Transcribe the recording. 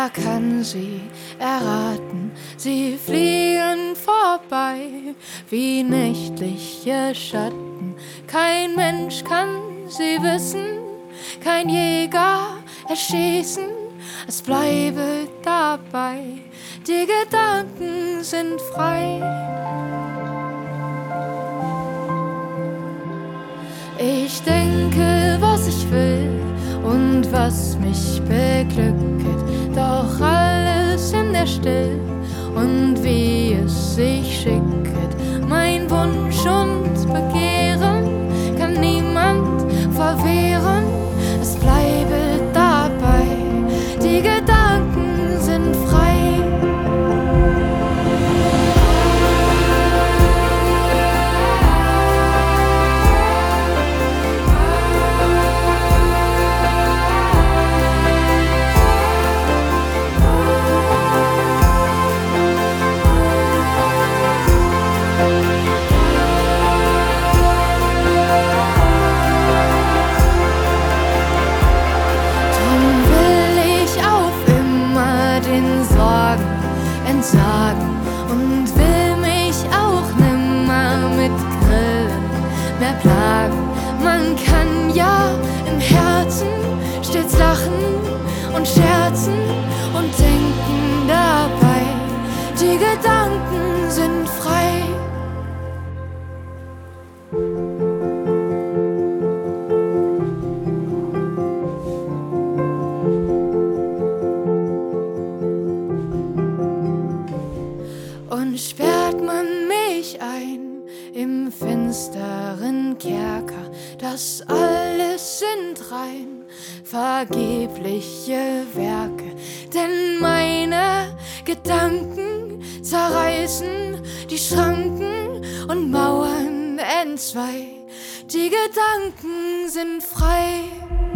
Wer kann sie erraten? Sie fliegen vorbei wie nächtliche Schatten. Kein Mensch kann sie wissen, kein Jäger erschießen. Es bleibe dabei, die Gedanken sind frei. Ich denke, was ich will und was mich beglücket, doch alles in der Still und wie es sich schicket. Mein Wunsch und Begehren kann niemand verwehren. Es bleibe dabei, die Gedanken sind frei. Entsagen und will mich auch nimmer mit Grillen mehr plagen. Man kann ja im Herzen stets lachen und scherzen und denken dabei, die Gedanken sind frei. Und sperrt man mich ein im finsteren Kerker, das alles sind rein vergebliche Werke, denn meine Gedanken zerreißen die Schranken und Mauern entzwei. Die Gedanken sind frei.